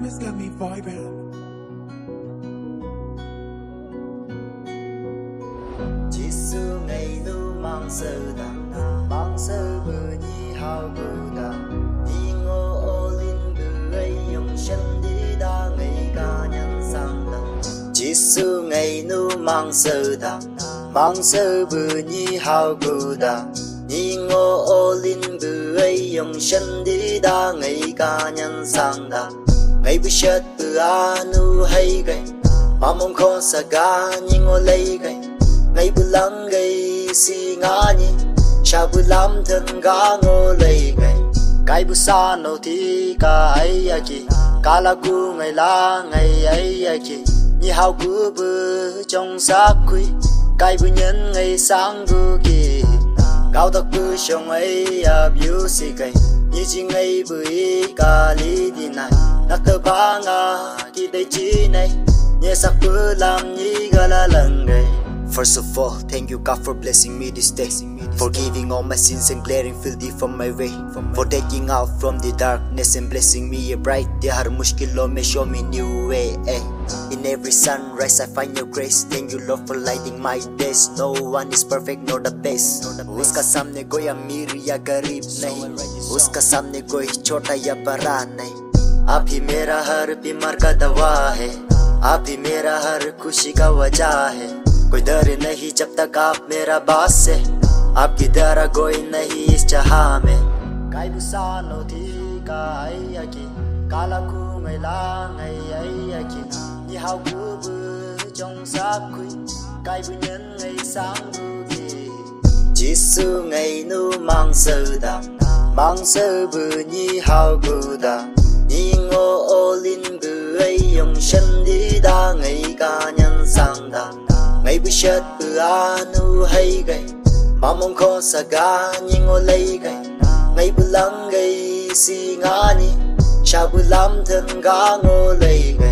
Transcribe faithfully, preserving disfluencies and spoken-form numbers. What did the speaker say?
has got me vibing. Chỉ su ngày nu mang sơ ta, mang sơ bờ nhi hào bờ ta, nhi ngô ô linh bờ ấy yong shen đi đa ngày ca nhân sang ta. Chỉ su ngày nu mang sơ ta, mang sơ bờ nhi hào bờ ta, nhi ngô ô linh bờ ấy yong shen đi đa ngày ca nhân sang ta. Ngày bữa sét bờ anu hay gay, mà mong không sa ga nhi ngô lấy gay. Ngày bữa lăng gây si ngã nhỉ, cha bữa làm thân gã ngô lấy gầy. Cái bữa xa nô thì cả ấy à kì, cả là cu ngày la ngày ấy à kì. Nhị hào bữa bữa trong xác quý, cái bữa nhân ngày sáng bữa kì. Cao tắc bữa trong ấy à biểu si gầy, nhị chỉ ngày bữa ý cả lý đi này. Nắc tờ ba ngà kỳ đây chi này, nhẹ sắc bữa làm nhị gà la lần gầy. First of all, thank you God for blessing me this day, forgiving all my sins and clearing filthy from my way, for taking out from the darkness and blessing me a bright day. Har mushkilon mein show me new way. Eh. In every sunrise I find your grace. Thank you Lord for lighting my days. No one is perfect, nor the best. Uska samne koi amir ya garib nahi, uska samne koi chota ya bada nahi. आप ही मेरा हर बीमार का दवा है, आप ही मेरा हर खुशी का वजह है. कोई डर नहीं जब तक आप मेरा बास है, आपकी तरह कोई नहीं इस जहां में. Kai busano thi kai aki, kala ku ngày la ngày ấy aki. Như hào cứ bư trong xác quý, cái bư nhân ngày sáng bư kỳ. Chỉ su ngày nu mang sơ ta, mang sơ bư như hào bư ta. Nhi ngô ô linh bư ấy yong shen đi đa ngày ca nhân sang ta. Ngày bữa sét bữa anu hay gay, mà mong không sa ga nhi ngô lấy gay. Ngày bữa lăng gay si ngã nhỉ, cha bữa làm thân gã ngô lấy gay.